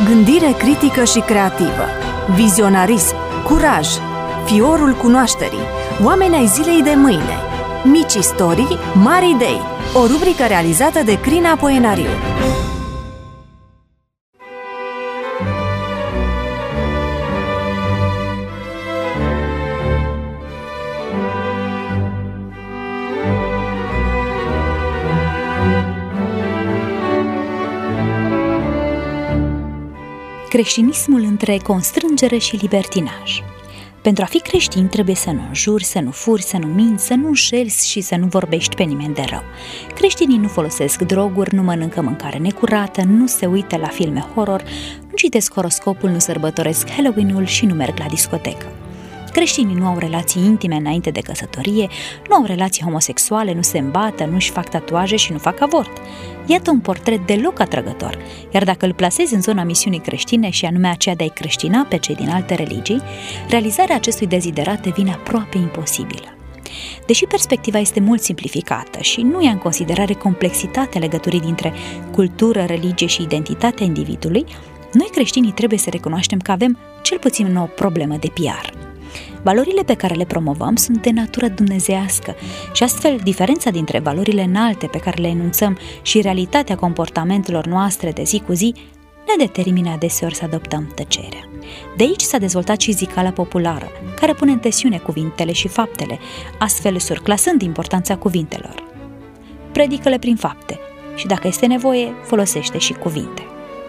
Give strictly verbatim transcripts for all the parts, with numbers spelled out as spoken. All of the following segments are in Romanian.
Gândire critică și creativă, vizionarism, curaj, fiorul cunoașterii, oameni ai zilei de mâine, mici istorii, mari idei, o rubrică realizată de Crina Poenariu. Creștinismul între constrângere și libertinaj. Pentru a fi creștin trebuie să nu înjuri, să nu furi, să nu minți, să nu înșeli și să nu vorbești pe nimeni de rău. Creștinii nu folosesc droguri, nu mănâncă mâncare necurată, nu se uită la filme horror, nu citesc horoscopul, nu sărbătoresc Halloween-ul și nu merg la discotecă. Creștinii nu au relații intime înainte de căsătorie, nu au relații homosexuale, nu se îmbată, nu-și fac tatuaje și nu fac avort. Iată un portret deloc atrăgător, iar dacă îl plasezi în zona misiunii creștine și anume aceea de a-i creștina pe cei din alte religii, realizarea acestui deziderat devine aproape imposibilă. Deși perspectiva este mult simplificată și nu ia în considerare complexitatea legăturii dintre cultură, religie și identitatea individului, noi creștinii trebuie să recunoaștem că avem cel puțin o problemă de P R. Valorile pe care le promovăm sunt de natură dumnezeiască și astfel diferența dintre valorile înalte pe care le enunțăm și realitatea comportamentelor noastre de zi cu zi ne determină adeseori să adoptăm tăcerea. De aici s-a dezvoltat și zicala populară, care pune în tensiune cuvintele și faptele, astfel surclasând importanța cuvintelor. Predică-le prin fapte și, dacă este nevoie, folosește și cuvinte.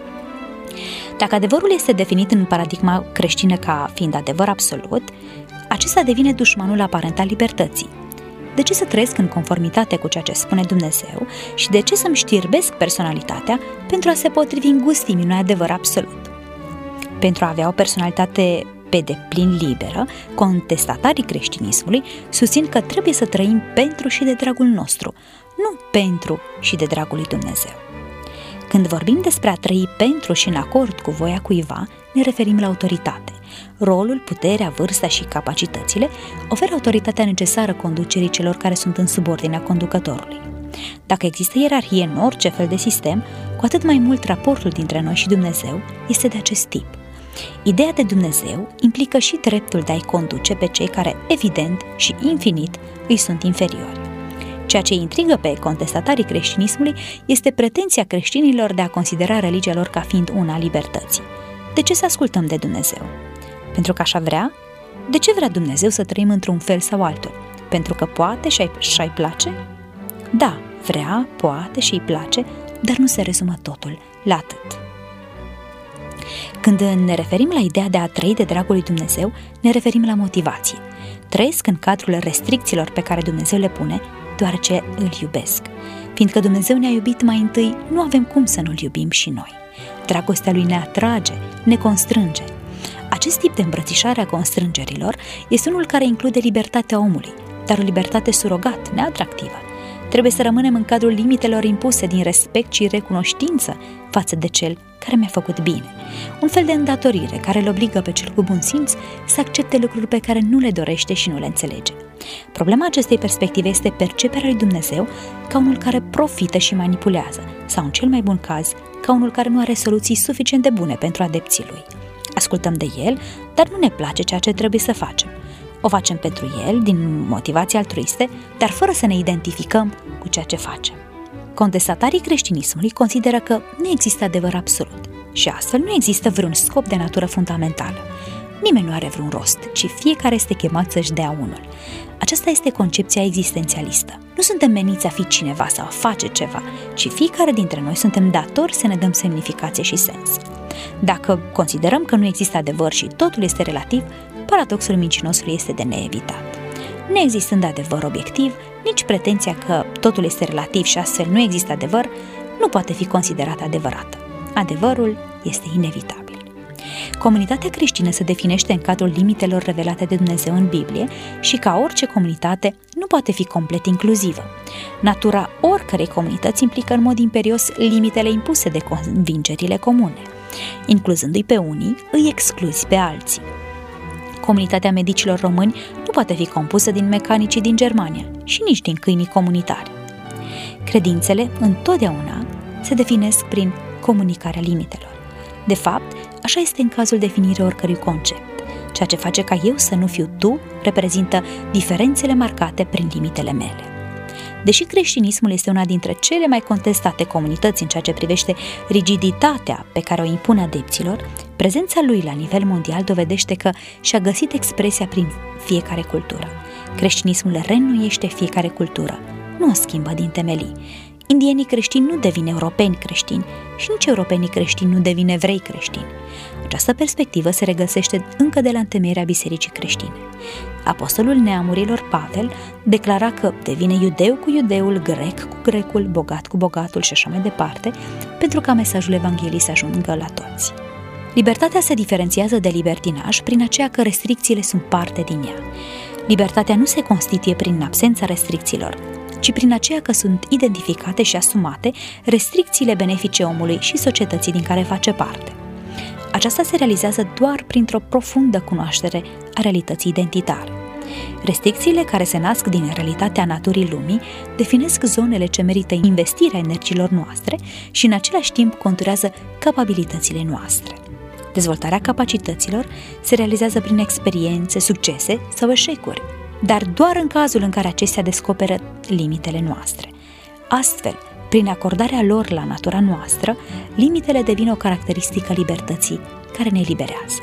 Dacă adevărul este definit în paradigma creștină ca fiind adevăr absolut, acesta devine dușmanul aparent al libertății. De ce să trăiesc în conformitate cu ceea ce spune Dumnezeu și de ce să-mi știrbesc personalitatea pentru a se potrivi în gustim unui adevăr absolut? Pentru a avea o personalitate pe deplin liberă, contestatarii creștinismului susțin că trebuie să trăim pentru și de dragul nostru, nu pentru și de dragul lui Dumnezeu. Când vorbim despre a trăi pentru și în acord cu voia cuiva, ne referim la autoritate. Rolul, puterea, vârsta și capacitățile oferă autoritatea necesară conducerii celor care sunt în subordinea conducătorului. Dacă există ierarhie în orice fel de sistem, cu atât mai mult raportul dintre noi și Dumnezeu este de acest tip. Ideea de Dumnezeu implică și dreptul de a-i conduce pe cei care, evident și infinit, îi sunt inferiori. Ceea ce intrigă pe contestatarii creștinismului este pretenția creștinilor de a considera religia lor ca fiind una a libertății. De ce să ascultăm de Dumnezeu? Pentru că așa vrea? De ce vrea Dumnezeu să trăim într-un fel sau altul? Pentru că poate și și-i place? Da, vrea, poate și îi place, dar nu se rezumă totul la atât. Când ne referim la ideea de a trăi de dragul lui Dumnezeu, ne referim la motivație. Trăiesc în cadrul restricțiilor pe care Dumnezeu le pune, deoarece îl iubesc. Fiindcă Dumnezeu ne-a iubit mai întâi, nu avem cum să nu-l iubim și noi. Dragostea lui ne atrage, ne constrânge. Acest tip de îmbrățișare a constrângerilor este unul care include libertatea omului, dar o libertate surogat, neatractivă. Trebuie să rămânem în cadrul limitelor impuse din respect și recunoștință față de cel care mi-a făcut bine. Un fel de îndatorire care îl obligă pe cel cu bun simț să accepte lucruri pe care nu le dorește și nu le înțelege. Problema acestei perspective este perceperea lui Dumnezeu ca unul care profită și manipulează, sau în cel mai bun caz, ca unul care nu are soluții suficient de bune pentru adepții lui. Ascultăm de el, dar nu ne place ceea ce trebuie să facem. O facem pentru el, din motivații altruiste, dar fără să ne identificăm cu ceea ce facem. Contestatarii creștinismului consideră că nu există adevăr absolut și astfel nu există vreun scop de natură fundamentală. Nimeni nu are vreun rost, ci fiecare este chemat să-și dea unul. Aceasta este concepția existențialistă. Nu suntem meniți a fi cineva sau a face ceva, ci fiecare dintre noi suntem datori să ne dăm semnificație și sens. Dacă considerăm că nu există adevăr și totul este relativ, paradoxul mincinosului este de neevitat. Neexistând adevăr obiectiv, nici pretenția că totul este relativ și astfel nu există adevăr, nu poate fi considerată adevărată. Adevărul este inevitabil. Comunitatea creștină se definește în cadrul limitelor revelate de Dumnezeu în Biblie și, ca orice comunitate, nu poate fi complet inclusivă. Natura oricărei comunități implică în mod imperios limitele impuse de convingerile comune. Incluzându-i pe unii, îi excluzi pe alții. Comunitatea medicilor români nu poate fi compusă din mecanicii din Germania și nici din câinii comunitari. Credințele întotdeauna se definesc prin comunicarea limitelor. De fapt, așa este în cazul definirii oricărui concept. Ceea ce face ca eu să nu fiu tu reprezintă diferențele marcate prin limitele mele. Deși creștinismul este una dintre cele mai contestate comunități în ceea ce privește rigiditatea pe care o impune adepților, prezența lui la nivel mondial dovedește că și-a găsit expresia prin fiecare cultură. Creștinismul reînnoiește fiecare cultură, nu o schimbă din temelii. Indienii creștini nu devin europeni creștini și nici europenii creștini nu devin evrei creștini. Această perspectivă se regăsește încă de la întemeierea bisericii creștine. Apostolul neamurilor Pavel declara că devine iudeu cu iudeul, grec cu grecul, bogat cu bogatul și așa mai departe, pentru ca mesajul Evangheliei să ajungă la toți. Libertatea se diferențiază de libertinaj prin aceea că restricțiile sunt parte din ea. Libertatea nu se constituie prin absența restricțiilor, ci prin aceea că sunt identificate și asumate restricțiile benefice omului și societății din care face parte. Aceasta se realizează doar printr-o profundă cunoaștere a realității identitare. Restricțiile care se nasc din realitatea naturii lumii definesc zonele ce merită investirea energiilor noastre și în același timp conturează capabilitățile noastre. Dezvoltarea capacităților se realizează prin experiențe, succese sau eșecuri, dar doar în cazul în care acestea descoperă limitele noastre. Astfel, prin acordarea lor la natura noastră, limitele devin o caracteristică a libertății care ne eliberează.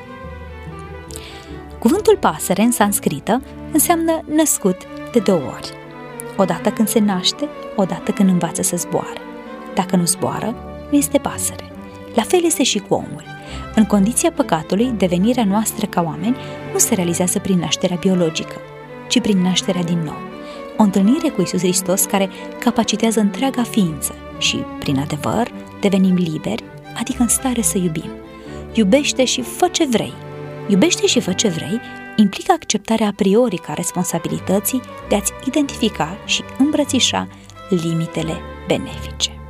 Cuvântul pasăre în sanscrită înseamnă născut de două ori. Odată când se naște, odată când învață să zboare. Dacă nu zboară, nu este pasăre. La fel este și cu omul. În condiția păcatului, devenirea noastră ca oameni nu se realizează prin nașterea biologică, ci prin nașterea din nou. O întâlnire cu Iisus Hristos care capacitează întreaga ființă și, prin adevăr, devenim liberi, adică în stare să iubim. Iubește și fă ce vrei. Iubește și fă ce vrei implică acceptarea a priori ca responsabilității de a-ți identifica și îmbrățișa limitele benefice.